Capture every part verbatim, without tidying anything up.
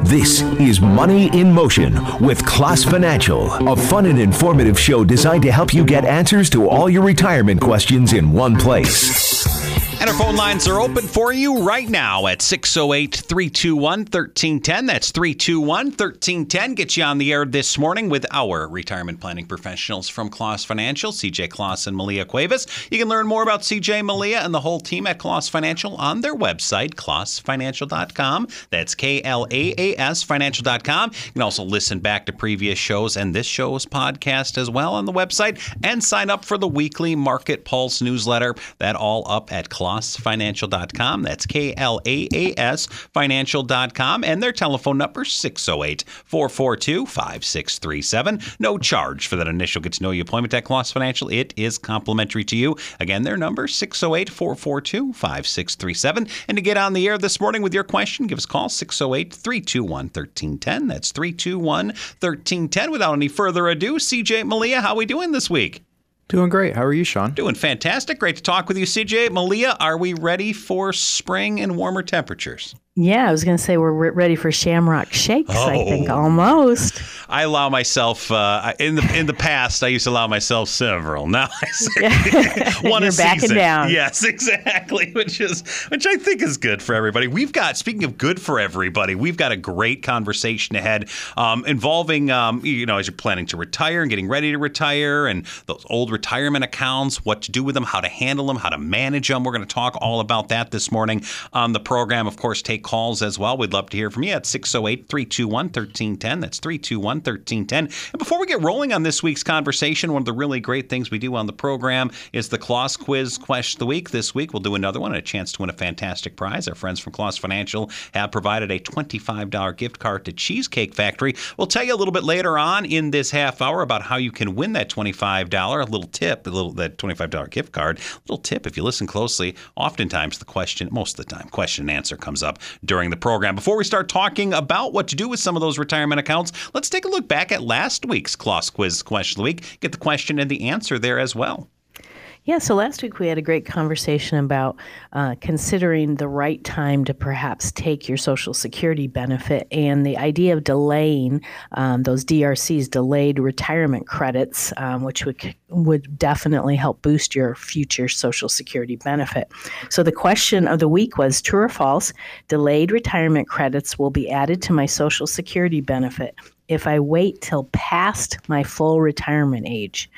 This is Money in Motion with Class Financial, a fun and informative show designed to help you get answers to all your retirement questions in one place. And our phone lines are open for you right now at six oh eight, three two one, one three one zero. That's three two one, one three one zero. Get you on the air this morning with our retirement planning professionals from Claas Financial, C J Claas and Malia Cuevas. You can learn more about C J, Malia, and the whole team at Claas Financial on their website, claas financial dot com. That's K L A A S financial dot com. You can also listen back to previous shows and this show's podcast as well on the website, and sign up for the weekly Market Pulse newsletter. That all up at claas financial dot com. That's K L A A S financial dot com. And their telephone number, six oh eight, four four two, five six three seven. No charge for that initial get-to-know-you appointment at Claas Financial. It is complimentary to you. Again, their number, six oh eight, four four two, five six three seven. And to get on the air this morning with your question, give us a call, six oh eight, three two one, one three one zero. That's three two one, one three one zero. Without any further ado, C J, Malia, how are we doing this week? Doing great. How are you, Sean? Doing fantastic. Great to talk with you, C J. Malia, are we ready for spring and warmer temperatures? Yeah, I was going to say we're re- ready for Shamrock Shakes, oh. I think, almost. I allow myself, uh, in the in the past, I used to allow myself several. Now I say Yeah. one You're a backing season. down. Yes, exactly, which is which I think is good for everybody. We've got, speaking of good for everybody, we've got a great conversation ahead um, involving, um, you know, as you're planning to retire and getting ready to retire and those old retirement accounts, what to do with them, how to handle them, how to manage them. We're going to talk all about that this morning on the program. Of course, take calls as well. We'd love to hear from you at six oh eight, three two one, one three one zero. That's three two one, one three one zero. And before we get rolling on this week's conversation, one of the really great things we do on the program is the Claas Quiz Question of the Week. This week, we'll do another one and a chance to win a fantastic prize. Our friends from Claas Financial have provided a twenty-five dollars gift card to Cheesecake Factory. We'll tell you a little bit later on in this half hour about how you can win that twenty-five dollars. A little tip, a little that twenty-five dollars gift card. A little tip, if you listen closely, oftentimes the question, most of the time, question and answer comes up during the program. Before we start talking about what to do with some of those retirement accounts, let's take a look back at last week's Claas Quiz Question of the Week. Get the question and the answer there as well. Yeah, so last week we had a great conversation about uh, considering the right time to perhaps take your Social Security benefit and the idea of delaying um, those D R Cs, delayed retirement credits, um, which would would definitely help boost your future Social Security benefit. So the question of the week was, true or false, delayed retirement credits will be added to my Social Security benefit if I wait till past my full retirement age.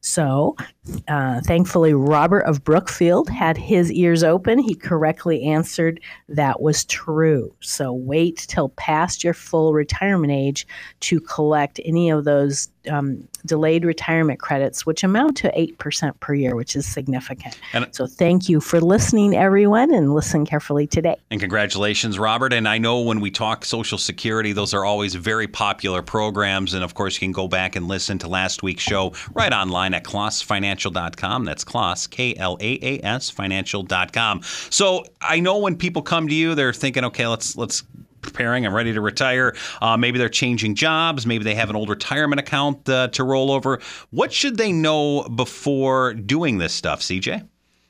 So uh, thankfully, Robert of Brookfield had his ears open. He correctly answered that was true. So wait till past your full retirement age to collect any of those um, delayed retirement credits, which amount to eight percent per year, which is significant. And so thank you for listening, everyone, and listen carefully today. And congratulations, Robert. And I know when we talk Social Security, those are always very popular programs. And of course, you can go back and listen to last week's show right online at claas financial dot com. That's Claas, K L A A S, financial dot com. So I know when people come to you, they're thinking, okay, let's let's preparing, I'm ready to retire. Uh, maybe they're changing jobs. Maybe they have an old retirement account uh, to roll over. What should they know before doing this stuff, C J?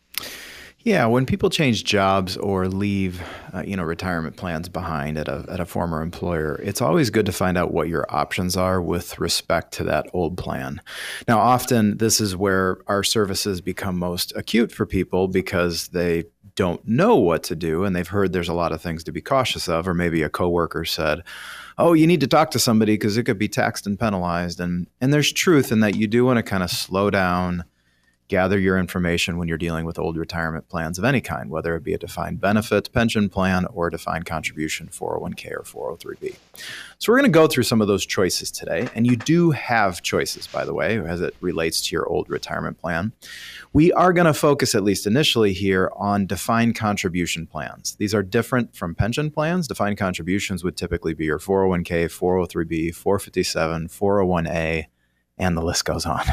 Yeah, when people change jobs or leave, uh, you know, retirement plans behind at a at a former employer, it's always good to find out what your options are with respect to that old plan. Now, often this is where our services become most acute for people because they don't know what to do and they've heard there's a lot of things to be cautious of, or maybe a coworker said, oh, you need to talk to somebody because it could be taxed and penalized. And and there's truth in that. You do want to kind of slow down, gather your information when you're dealing with old retirement plans of any kind, whether it be a defined benefit pension plan or a defined contribution four oh one k or four oh three b. So we're going to go through some of those choices today. And you do have choices, by the way, as it relates to your old retirement plan. We are going to focus, at least initially here, on defined contribution plans. These are different from pension plans. Defined contributions would typically be your four oh one k, four oh three b, four fifty-seven, four oh one a, and the list goes on.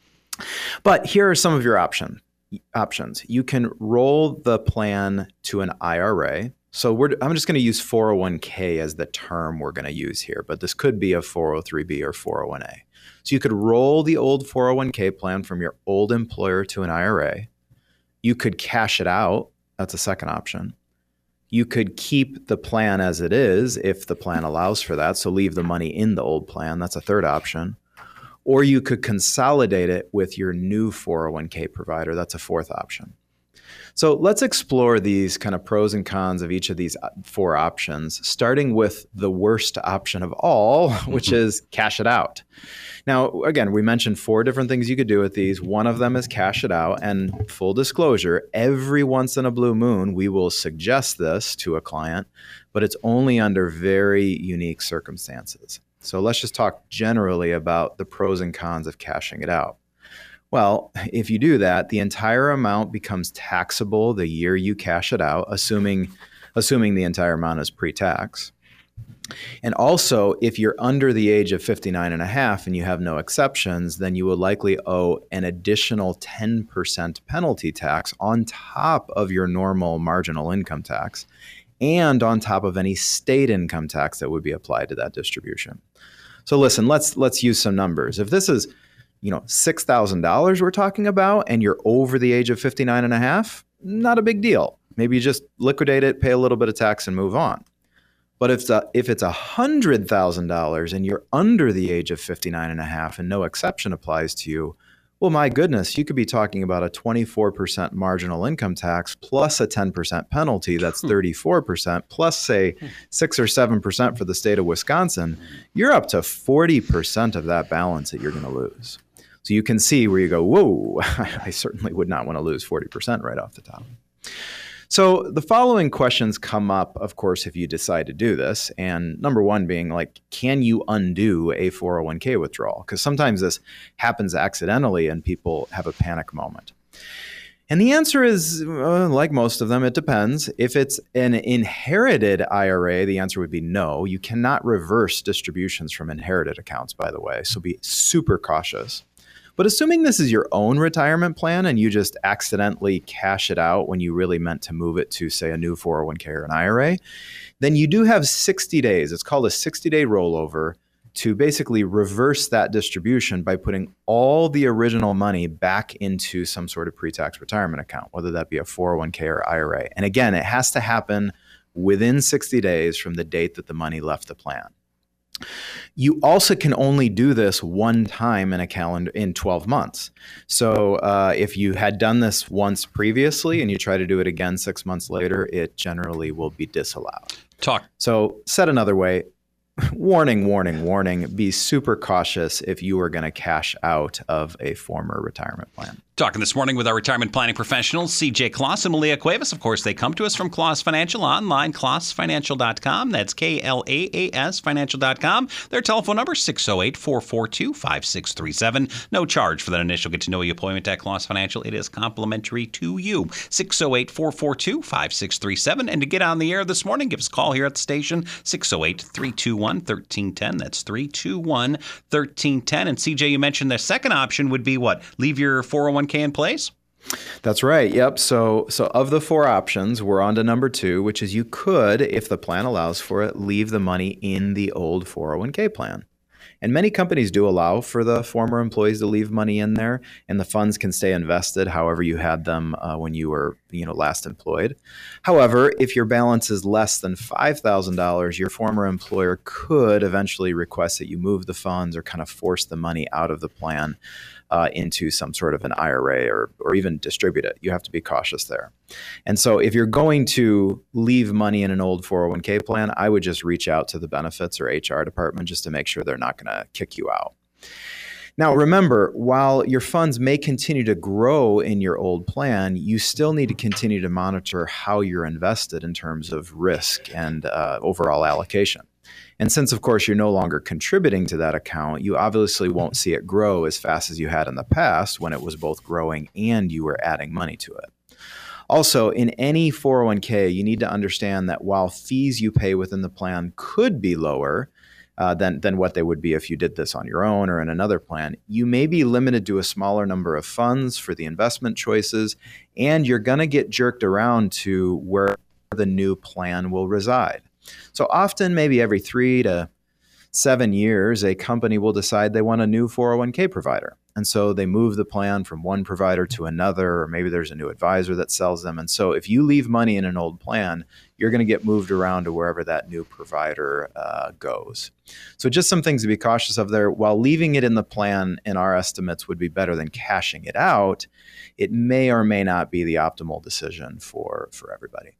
But here are some of your option, options. You can roll the plan to an I R A. So we're, I'm just going to use four oh one k as the term we're going to use here, but this could be a four oh three b or four oh one a. So you could roll the old four oh one k plan from your old employer to an I R A. You could cash it out. That's a second option. You could keep the plan as it is if the plan allows for that, so leave the money in the old plan. That's a third option. Or you could consolidate it with your new four oh one k provider. That's a fourth option. So let's explore these kind of pros and cons of each of these four options, starting with the worst option of all, which is cash it out. Now, again, we mentioned four different things you could do with these. One of them is cash it out. And full disclosure, every once in a blue moon, we will suggest this to a client, but it's only under very unique circumstances. So let's just talk generally about the pros and cons of cashing it out. Well, if you do that, the entire amount becomes taxable the year you cash it out, assuming assuming the entire amount is pre-tax. And also, if you're under the age of fifty-nine and a half and you have no exceptions, then you will likely owe an additional ten percent penalty tax on top of your normal marginal income tax and on top of any state income tax that would be applied to that distribution. So listen, let's let's use some numbers. If this is you know, six thousand dollars we're talking about, and you're over the age of fifty-nine and a half, not a big deal. Maybe you just liquidate it, pay a little bit of tax, and move on. But if it's a, if it's one hundred thousand dollars and you're under the age of fifty-nine and a half and no exception applies to you, well, my goodness, you could be talking about a twenty-four percent marginal income tax plus a ten percent penalty. That's thirty-four percent plus, say, six or seven percent for the state of Wisconsin. You're up to forty percent of that balance that you're going to lose. So you can see where you go, whoa, I certainly would not want to lose forty percent right off the top. So the following questions come up, of course, if you decide to do this. And number one being like, can you undo a four oh one k withdrawal? Because sometimes this happens accidentally and people have a panic moment. And the answer is, uh, like most of them, it depends. If it's an inherited I R A, the answer would be no. You cannot reverse distributions from inherited accounts, by the way. So be super cautious. But assuming this is your own retirement plan and you just accidentally cash it out when you really meant to move it to, say, a new four oh one k or an I R A, then you do have sixty days. It's called a sixty-day rollover to basically reverse that distribution by putting all the original money back into some sort of pre-tax retirement account, whether that be a four oh one k or I R A. And again, it has to happen within sixty days from the date that the money left the plan. You also can only do this one time in a calendar in twelve months. So uh, if you had done this once previously and you try to do it again six months later, it generally will be disallowed. Talk. So said another way, warning, warning, warning, be super cautious if you are going to cash out of a former retirement plan. Talking this morning with our retirement planning professionals, C J Kloss and Malia Cuevas. Of course, they come to us from Kloss Financial online, kloss financial dot com. That's K L A A S financial dot com. Their telephone number, six oh eight, four four two, five six three seven. No charge for that initial get-to-know-you appointment at Kloss Financial. It is complimentary to you. six oh eight, four four two, five six three seven. And to get on the air this morning, give us a call here at the station, six oh eight, three two one, one three one zero. That's three two one, one three one zero. And C J, you mentioned the second option would be what? Leave your four oh one k in place? That's right. Yep. So so of the four options, we're on to number two, which is you could, if the plan allows for it, leave the money in the old four oh one k plan. And many companies do allow for the former employees to leave money in there, and the funds can stay invested however you had them uh, when you were you know, last employed. However, if your balance is less than five thousand dollars, your former employer could eventually request that you move the funds or kind of force the money out of the plan uh, into some sort of an I R A or, or even distribute it. You have to be cautious there. And so if you're going to leave money in an old four oh one k plan, I would just reach out to the benefits or H R department just to make sure they're not going to kick you out. Now, remember, while your funds may continue to grow in your old plan, you still need to continue to monitor how you're invested in terms of risk and uh, overall allocation. And since, of course, you're no longer contributing to that account, you obviously won't see it grow as fast as you had in the past when it was both growing and you were adding money to it. Also, in any four oh one k, you need to understand that while fees you pay within the plan could be lower uh, than, than what they would be if you did this on your own or in another plan, you may be limited to a smaller number of funds for the investment choices, and you're going to get jerked around to where the new plan will reside. So often, maybe every three to seven years, a company will decide they want a new four oh one k provider. And so they move the plan from one provider to another, or maybe there's a new advisor that sells them. And so if you leave money in an old plan, you're going to get moved around to wherever that new provider uh, goes. So just some things to be cautious of there. While leaving it in the plan in our estimates would be better than cashing it out, it may or may not be the optimal decision for, for everybody.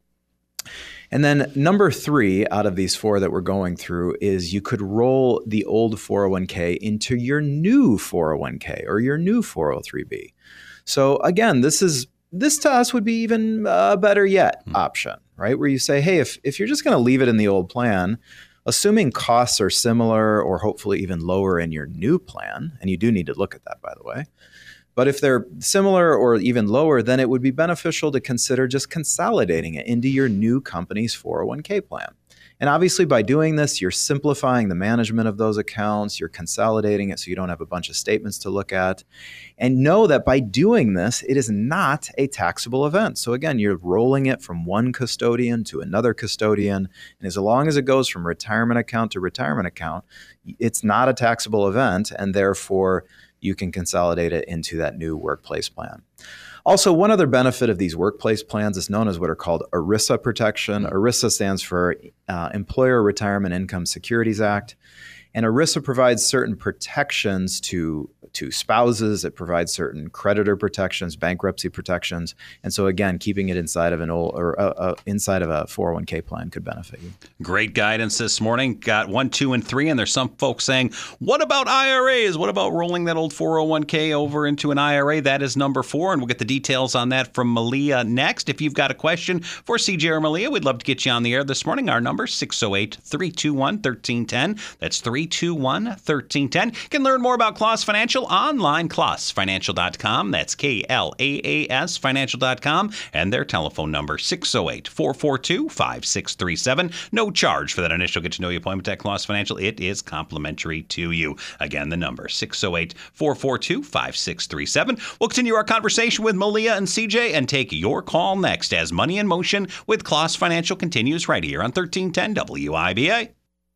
And then number three out of these four that we're going through is you could roll the old four oh one k into your new four oh one k or your new four oh three b. So again, this is this to us would be even a better yet option, right? Where you say, hey, if, if you're just going to leave it in the old plan, assuming costs are similar or hopefully even lower in your new plan, and you do need to look at that, by the way, but if they're similar or even lower, then it would be beneficial to consider just consolidating it into your new company's four oh one k plan. And obviously by doing this, you're simplifying the management of those accounts, you're consolidating it so you don't have a bunch of statements to look at. And know that by doing this, it is not a taxable event. So again, you're rolling it from one custodian to another custodian. And as long as it goes from retirement account to retirement account, it's not a taxable event, and therefore you can consolidate it into that new workplace plan. Also, one other benefit of these workplace plans is known as what are called ERISA protection. ERISA stands for uh, Employer Retirement Income Securities Act. And ERISA provides certain protections to, to spouses. It provides certain creditor protections, bankruptcy protections. And so again, keeping it inside of an old or uh, uh, inside of a four oh one k plan could benefit you. Great guidance this morning. Got one, two, and three. And there's some folks saying, what about I R As? What about rolling that old four oh one k over into an I R A? That is number four. And we'll get the details on that from Malia next. If you've got a question for C J or Malia, we'd love to get you on the air this morning. Our number, six oh eight, three two one, one three one zero. That's three two one, one three one zero. You can learn more about Klaas Financial online, klaas financial dot com. That's K L A A S financial dot com. And their telephone number, six oh eight, four four two, five six three seven. No charge for that initial get-to-know-you appointment at Klaas Financial. It is complimentary to you. Again, the number, six oh eight, four four two, five six three seven. We'll continue our conversation with Malia and C J and take your call next as Money in Motion with Klaas Financial continues right here on thirteen ten W I B A.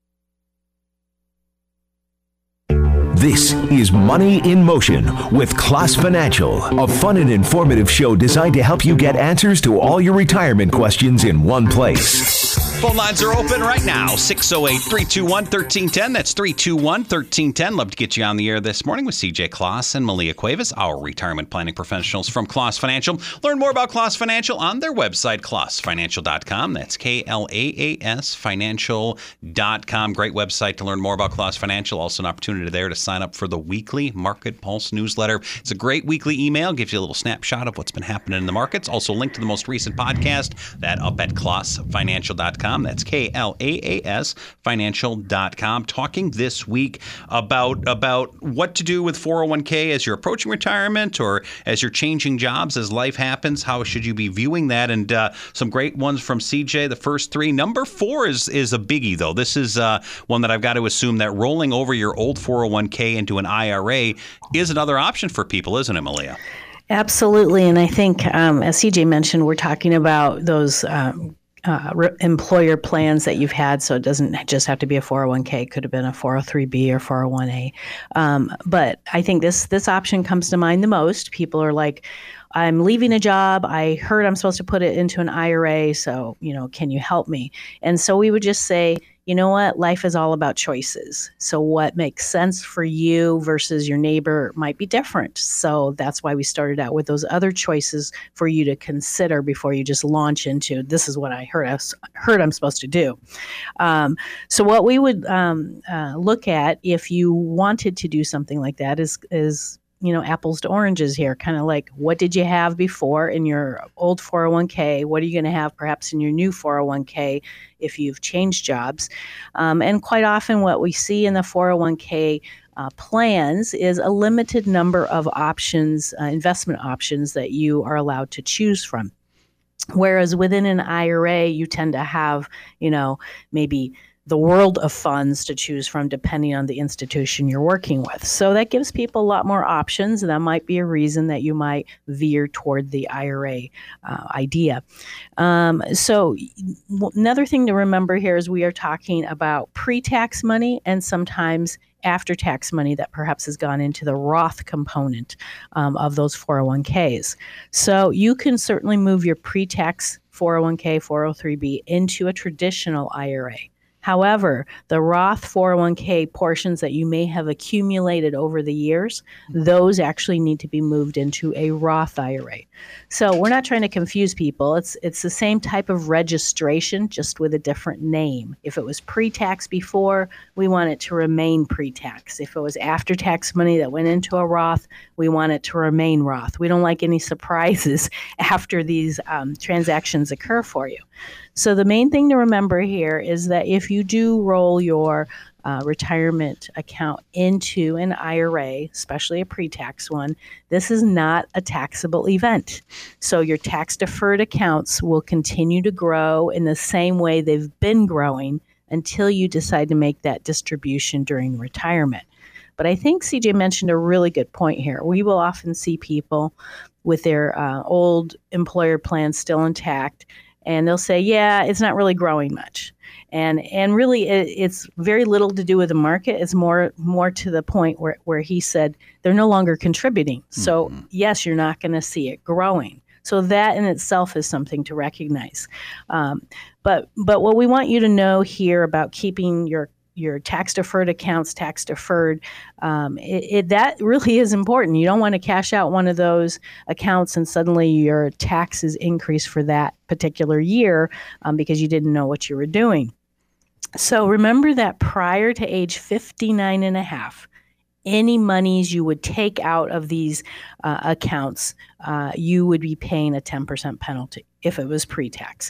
This is Money in Motion with Klaas Financial, a fun and informative show designed to help you get answers to all your retirement questions in one place. Phone lines are open right now, six oh eight, three two one, one three one zero. That's three two one, one three one zero. Love to get you on the air this morning with C J Klaas and Malia Cuevas, our retirement planning professionals from Klaas Financial. Learn more about Klaas Financial on their website, klaas financial dot com. That's K L A A S financial dot com. Great website to learn more about Klaas Financial. Also an opportunity there to sign up for the weekly Market Pulse newsletter. It's a great weekly email, gives you a little snapshot of what's been happening in the markets. Also linked to the most recent podcast, that up at klaas financial dot com. That's K L A A S financial dot com. Talking this week about, about what to do with four oh one k as you're approaching retirement or as you're changing jobs as life happens. How should you be viewing that? And uh, some great ones from C J, the first three. Number four is, is a biggie, though. This is uh, one that I've got to assume that rolling over your old four oh one k into an I R A is another option for people, isn't it, Malia? Absolutely. And I think, um, as C J mentioned, we're talking about those um, uh, re- employer plans that you've had. So it doesn't just have to be a four oh one k. It could have been a four oh three b or four oh one a. Um, but I think this this option comes to mind the most. People are like, I'm leaving a job. I heard I'm supposed to put it into an I R A. So, you know, can you help me? And so we would just say, you know what? Life is all about choices. So what makes sense for you versus your neighbor might be different. So that's why we started out with those other choices for you to consider before you just launch into, this is what I heard, I heard I'm supposed to do. Um, so what we would um, uh, look at if you wanted to do something like that is, is you know, apples to oranges here, kind of like, what did you have before in your old four oh one k? What are you going to have perhaps in your new four oh one k if you've changed jobs? Um, and quite often what we see in the four oh one k uh, plans is a limited number of options, uh, investment options that you are allowed to choose from. Whereas within an I R A, you tend to have, you know, maybe the world of funds to choose from depending on the institution you're working with. So that gives people a lot more options. And that might be a reason that you might veer toward the I R A uh, idea. Um, so another thing to remember here is we are talking about pre-tax money and sometimes after-tax money that perhaps has gone into the Roth component um, of those four oh one k's. So you can certainly move your pre-tax four oh one k, four oh three b into a traditional I R A. However, the Roth four oh one k portions that you may have accumulated over the years, those actually need to be moved into a Roth I R A. So we're not trying to confuse people. It's it's the same type of registration, just with a different name. If it was pre-tax before, we want it to remain pre-tax. If it was after-tax money that went into a Roth, we want it to remain Roth. We don't like any surprises after these um, transactions occur for you. So the main thing to remember here is that if you do roll your uh, retirement account into an I R A, especially a pre-tax one, this is not a taxable event. So your tax-deferred accounts will continue to grow in the same way they've been growing until you decide to make that distribution during retirement. But I think C J mentioned a really good point here. We will often see people with their uh, old employer plans still intact, and they'll say, yeah, it's not really growing much. And and really, it, it's very little to do with the market. It's more more to the point where, where he said they're no longer contributing. So, mm-hmm. yes, you're not going to see it growing. So that in itself is something to recognize. Um, but but what we want you to know here about keeping your your tax-deferred accounts tax-deferred, um, it, it, that really is important. You don't want to cash out one of those accounts and suddenly your taxes increase for that particular year um, because you didn't know what you were doing. So remember that prior to age fifty-nine and a half, any monies you would take out of these uh, accounts, uh, you would be paying a ten percent penalty if it was pre-tax.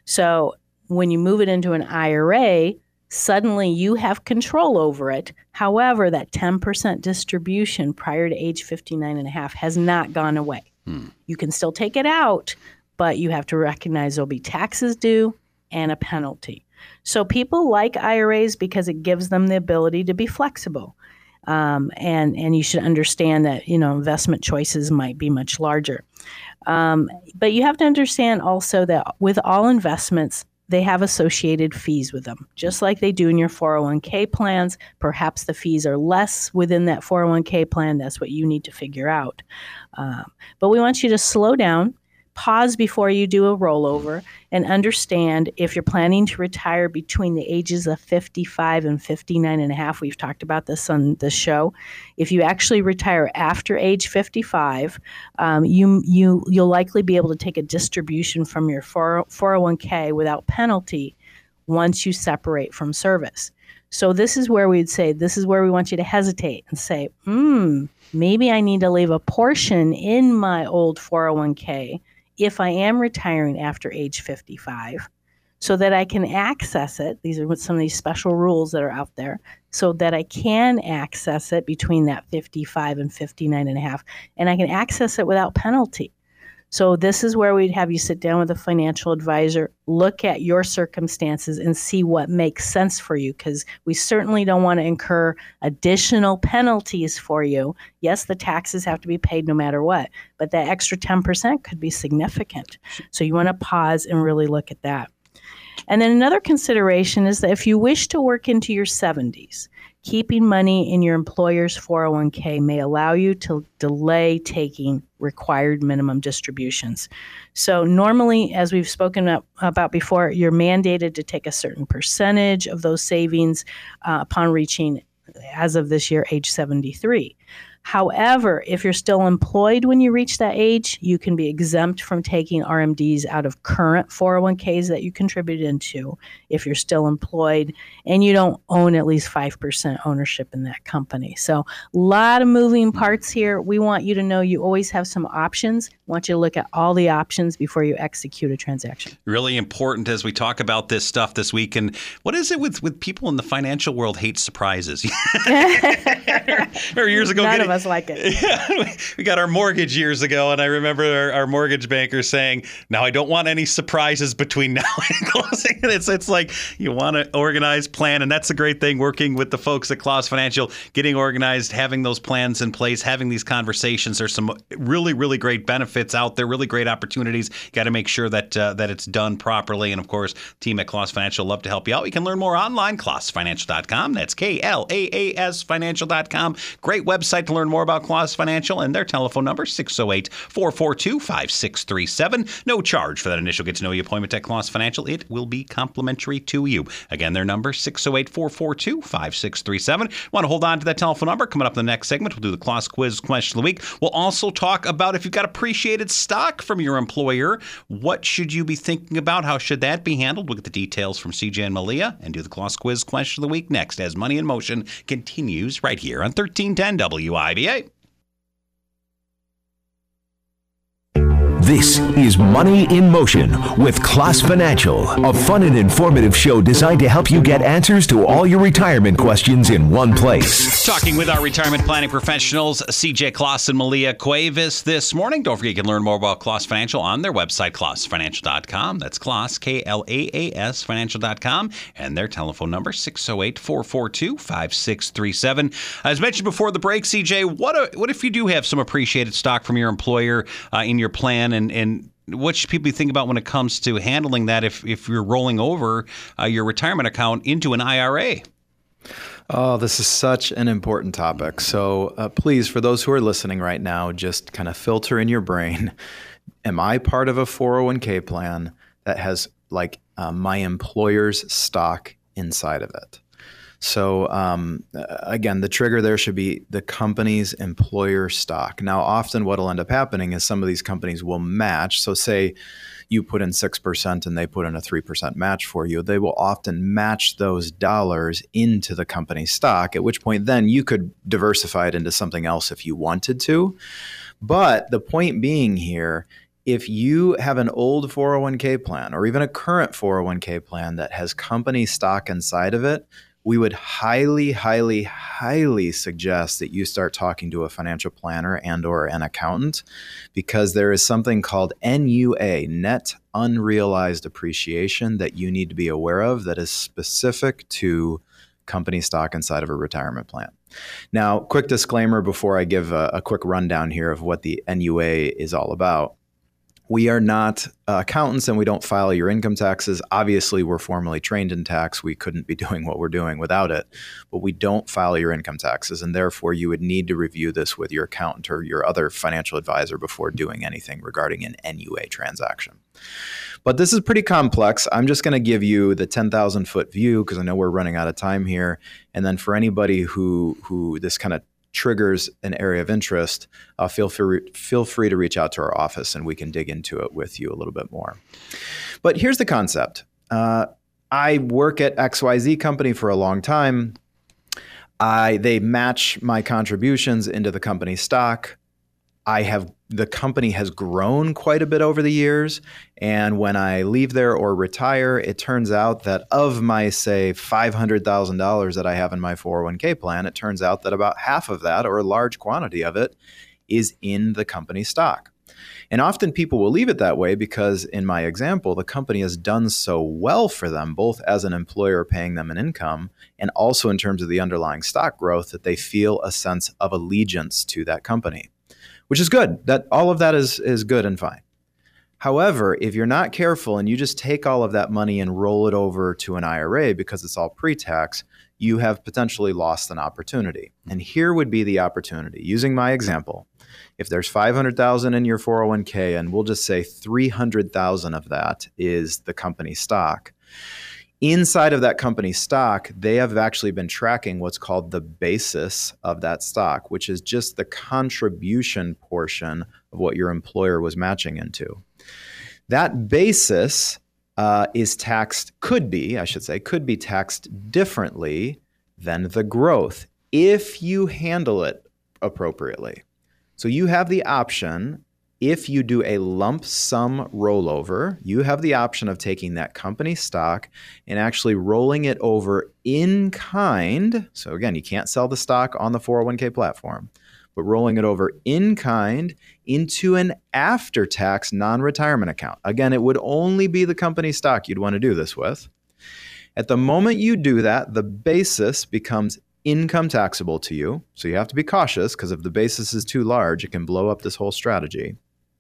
So when you move it into an I R A, suddenly you have control over it. However, that ten percent distribution prior to age fifty-nine and a half has not gone away. Hmm. You can still take it out, but you have to recognize there'll be taxes due and a penalty. So people like I R As because it gives them the ability to be flexible. Um, and, and you should understand that, you know, investment choices might be much larger. Um, but you have to understand also that with all investments, they have associated fees with them, just like they do in your four oh one k plans. Perhaps the fees are less within that four oh one k plan. That's what you need to figure out. Um, but we want you to slow down, pause before you do a rollover, and understand if you're planning to retire between the ages of fifty-five and fifty-nine and a half. We've talked about this on the show. If you actually retire after age fifty-five, um, you, you, you'll likely be able to take a distribution from your four oh one k without penalty once you separate from service. So this is where we'd say, this is where we want you to hesitate and say, hmm, maybe I need to leave a portion in my old four oh one k if I am retiring after age fifty-five, so that I can access it. These are some of these special rules that are out there, so that I can access it between that fifty-five and fifty-nine and a half, and I can access it without penalty. So this is where we'd have you sit down with a financial advisor, look at your circumstances and see what makes sense for you, because we certainly don't want to incur additional penalties for you. Yes, the taxes have to be paid no matter what, but that extra ten percent could be significant. So you want to pause and really look at that. And then another consideration is that if you wish to work into your seventies, keeping money in your employer's four oh one k may allow you to delay taking required minimum distributions. So normally, as we've spoken about before, you're mandated to take a certain percentage of those savings uh, upon reaching, as of this year, age seventy-three. However, if you're still employed when you reach that age, you can be exempt from taking R M Ds out of current four oh one k's that you contributed into if you're still employed and you don't own at least five percent ownership in that company. So a lot of moving parts here. We want you to know you always have some options. We want you to look at all the options before you execute a transaction. Really important as we talk about this stuff this week. And what is it with, with people in the financial world hate surprises? Remember years ago, getting, us like it. Yeah, we got our mortgage years ago, and I remember our, our mortgage banker saying, "Now I don't want any surprises between now and closing." And it's it's like you want to organize, plan, and that's the great thing. Working with the folks at Klaus Financial, getting organized, having those plans in place, having these conversations. There's some really really great benefits out there, really great opportunities. You got to make sure that uh, that it's done properly, and of course, team at Klaus Financial love to help you out. You can learn more online, klaus financial dot com. That's K L A A S financial dot com. Great website to learn more about Klaus Financial, and their telephone number, six oh eight, four four two, five six three seven. No charge for that initial get-to-know-you appointment at Klaus Financial. It will be complimentary to you. Again, their number, six oh eight, four four two, five six three seven. Want to hold on to that telephone number? Coming up in the next segment, we'll do the Klaus Quiz Question of the Week. We'll also talk about if you've got appreciated stock from your employer, what should you be thinking about? How should that be handled? We'll get the details from C J and Malia and do the Klaus Quiz Question of the Week next as Money in Motion continues right here on thirteen ten W I B A. This is Money in Motion with Klaus Financial, a fun and informative show designed to help you get answers to all your retirement questions in one place. Talking with our retirement planning professionals, C J Klaus and Malia Cuevas this morning. Don't forget you can learn more about Klaus Financial on their website, klaus financial dot com. That's Klaus, K L A A S, financial dot com. And their telephone number, six oh eight, four four two, five six three seven. As mentioned before the break, C J, what, a, what if you do have some appreciated stock from your employer uh, in your plan, and, and what should people think about when it comes to handling that if, if you're rolling over uh, your retirement account into an I R A? Oh, this is such an important topic. So uh, please, for those who are listening right now, just kind of filter in your brain. Am I part of a four oh one k plan that has like uh, my employer's stock inside of it? So um, again, the trigger there should be the company's employer stock. Now, often what will end up happening is some of these companies will match. So say you put in six percent and they put in a three percent match for you. They will often match those dollars into the company stock, at which point then you could diversify it into something else if you wanted to. But the point being here, if you have an old four oh one k plan or even a current four oh one k plan that has company stock inside of it, we would highly, highly, highly suggest that you start talking to a financial planner and or an accountant, because there is something called N U A, net unrealized appreciation, that you need to be aware of that is specific to company stock inside of a retirement plan. Now, quick disclaimer before I give a, a quick rundown here of what the N U A is all about. We are not uh, accountants, and we don't file your income taxes. Obviously, we're formally trained in tax. We couldn't be doing what we're doing without it, but we don't file your income taxes, and therefore you would need to review this with your accountant or your other financial advisor before doing anything regarding an N U A transaction. But this is pretty complex. I'm just going to give you the ten thousand foot view because I know we're running out of time here. And then for anybody who who this kind of triggers an area of interest, uh, feel free feel free to reach out to our office and we can dig into it with you a little bit more. But here's the concept. Uh, I work at X Y Z company for a long time. I they match my contributions into the company stock. I have the company has grown quite a bit over the years. And when I leave there or retire, it turns out that of my, say, five hundred thousand dollars that I have in my four oh one k plan, it turns out that about half of that, or a large quantity of it, is in the company stock. And often people will leave it that way because, in my example, the company has done so well for them, both as an employer paying them an income and also in terms of the underlying stock growth, that they feel a sense of allegiance to that company, which is good. That all of that is, is good and fine. However, if you're not careful and you just take all of that money and roll it over to an I R A because it's all pre-tax, you have potentially lost an opportunity. And here would be the opportunity. Using my example, if there's five hundred thousand dollars in your four oh one k, and we'll just say three hundred thousand dollars of that is the company stock, inside of that company stock, they have actually been tracking what's called the basis of that stock, which is just the contribution portion of what your employer was matching into. That basis uh, is taxed, could be, I should say, could be taxed differently than the growth if you handle it appropriately. So you have the option, if you do a lump sum rollover, you have the option of taking that company stock and actually rolling it over in kind. So again, you can't sell the stock on the four oh one k platform, but rolling it over in kind into an after-tax non-retirement account. Again, it would only be the company stock you'd want to do this with. At the moment you do that, the basis becomes income taxable to you. So you have to be cautious, because if the basis is too large, it can blow up this whole strategy.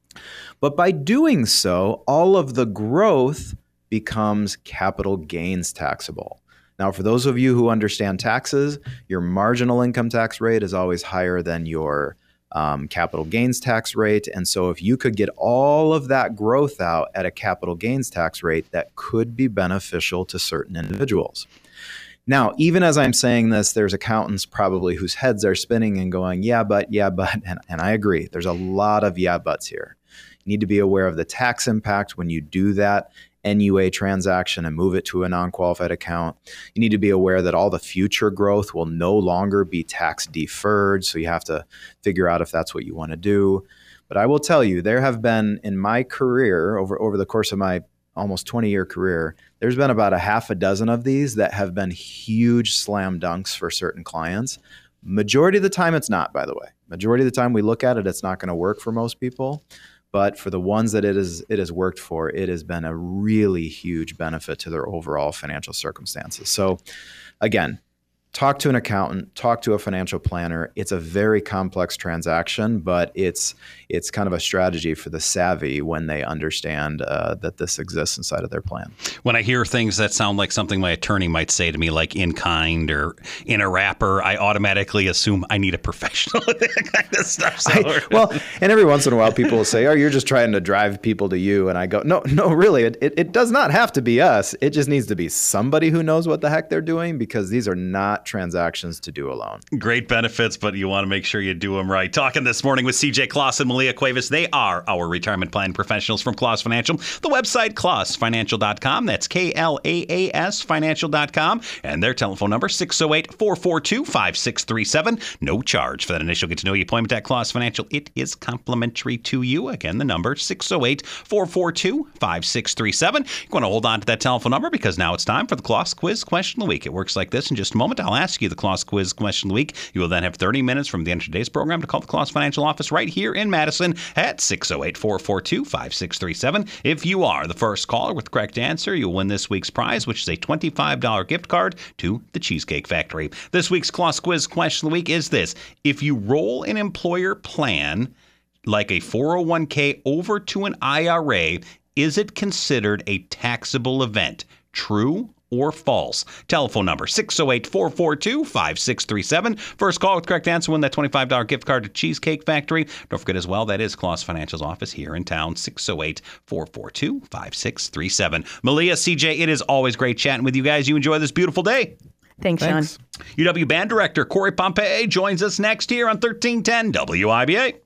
But by doing so, all of the growth becomes capital gains taxable. Now, for those of you who understand taxes, your marginal income tax rate is always higher than your um, capital gains tax rate. And so if you could get all of that growth out at a capital gains tax rate, that could be beneficial to certain individuals. Now, even as I'm saying this, there's accountants probably whose heads are spinning and going, yeah, but, yeah, but, and, and I agree. There's a lot of yeah, buts here. You need to be aware of the tax impact when you do that N U A transaction and move it to a non-qualified account. You need to be aware that all the future growth will no longer be tax deferred. So you have to figure out if that's what you want to do. But I will tell you, there have been in my career, over, over the course of my almost twenty year career, there's been about a half a dozen of these that have been huge slam dunks for certain clients. Majority of the time it's not, by the way. Majority of the time we look at it, it's not going to work for most people. But for the ones that it is it has worked for, it has been a really huge benefit to their overall financial circumstances. So again, talk to an accountant, talk to a financial planner. It's a very complex transaction, but it's it's kind of a strategy for the savvy when they understand uh, that this exists inside of their plan. When I hear things that sound like something my attorney might say to me, like in kind or in a wrapper, I automatically assume I need a professional at that kind of stuff. So. I, well, and every once in a while people will say, oh, you're just trying to drive people to you. And I go, no, no, really, it, it, it does not have to be us. It just needs to be somebody who knows what the heck they're doing, because these are not transactions to do alone. Great benefits, but you want to make sure you do them right. Talking this morning with C J Kloss and Malia Cuevas. They are our retirement plan professionals from Kloss Financial. The website, kloss financial dot com. That's K L A A S financial dot com. And their telephone number, six oh eight, four four two, five six three seven. No charge for that initial get-to-know you appointment at Kloss Financial. It is complimentary to you. Again, the number, six oh eight, four four two, five six three seven. You want to hold on to that telephone number, because now it's time for the Kloss Quiz Question of the Week. It works like this. In just a moment, I'll ask you the Kloss Quiz Question of the Week. You will then have thirty minutes from the end of today's program to call the Kloss Financial office right here in Madison at six oh eight, four four two, five six three seven. If you are the first caller with the correct answer, you'll win this week's prize, which is a twenty-five dollars gift card to the Cheesecake Factory. This week's Kloss Quiz Question of the Week is this. If you roll an employer plan like a four oh one k over to an I R A, is it considered a taxable event? True or false? Telephone number, six oh eight, four four two, five six three seven. First call with correct answer, win that twenty-five dollars gift card to Cheesecake Factory. Don't forget as well, that is Kloss Financial's office here in town, six oh eight, four four two, five six three seven. Malia, C J, it is always great chatting with you guys. You enjoy this beautiful day. Thanks, Thanks. Sean. U W Band Director Corey Pompey joins us next here on thirteen ten W I B A.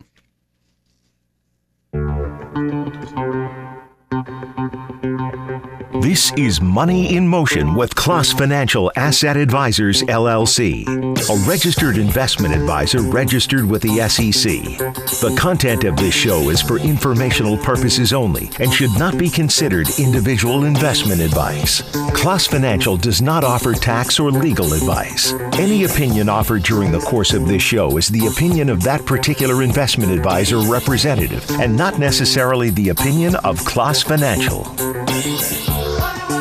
This is Money in Motion with Kloss Financial Asset Advisors, L L C, a registered investment advisor registered with the S E C. The content of this show is for informational purposes only and should not be considered individual investment advice. Kloss Financial does not offer tax or legal advice. Any opinion offered during the course of this show is the opinion of that particular investment advisor representative and not necessarily the opinion of Kloss Financial.